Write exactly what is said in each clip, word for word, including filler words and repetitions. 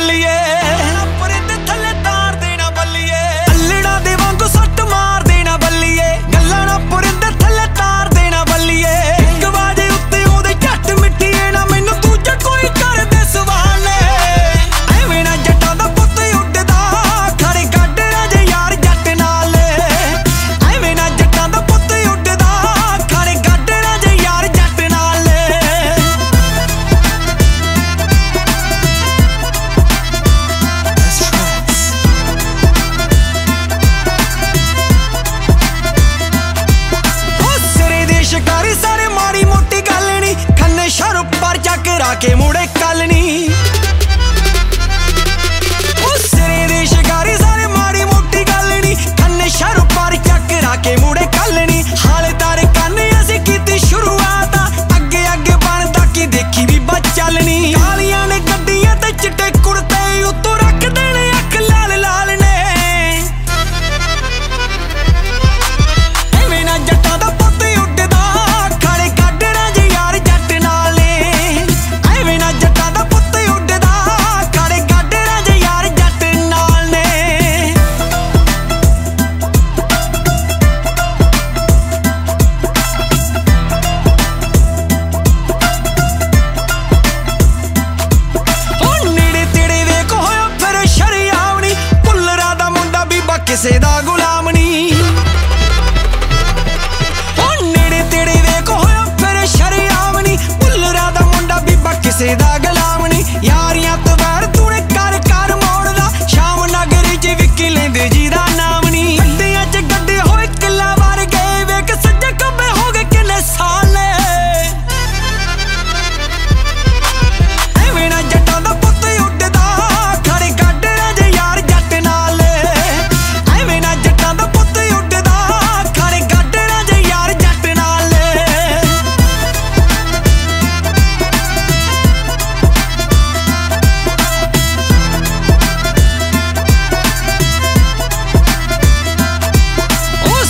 बल्लिए परिंदे थल्ले तार देना बल्लिए अल्लड़ा दे वांगू सट मार देना बल्लिए गल्लां ना परिंदे थल्ले तार देना बल्लिए इक बाजे उत्ते ओदे झट मिट्टिए ना मैनू दूजा कोई कर दे सवाल ऐवें ना जट्टां दा पुत्त उड्डदा खड़े गाडरा जे यार जट नाल ऐवें ना जट्टां दा पुत्त उड्डदा खड़े गाडरा जे यार जट नाल शिकारी सारे माड़ी मोटी गल नी खन्ने शर पर चकरा के मुड़े कल नी सिरे दे शिकारी सारे माड़ी मोटी गल नी खन्ने शर पर चकरा के मुड़े कल नी हाले तारे कन्ने असीं कीती शुरुआत अगे अगे बनदा की देखी भी बच चलनी कालियां ने गड्डियां ते चिट्टे कुर्ते उत्तों रख देने अख लाल लाल ने एवें ना जट्टां दा किसे दा गुलाम नी नेड़े तेड़े वेख होया फिर शरेआम नी भुल्लरा दा मुंडा बीबा किसे दा गुलाम नी यारियां तवैर तूने कर कर मोड़दा शाम नगरी च विकी लेंदे जी दा नाम नी गड्डियां च गड्डे होए किला वार गए वेख सज्जे खब्बे हो गए किन्ने साल ऐवें ना जट्टां दा पुत्त उड्डदा खड़े गाडरा जे यार जट नाल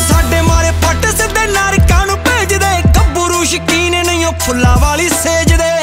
फुल्ला वाली सेज दे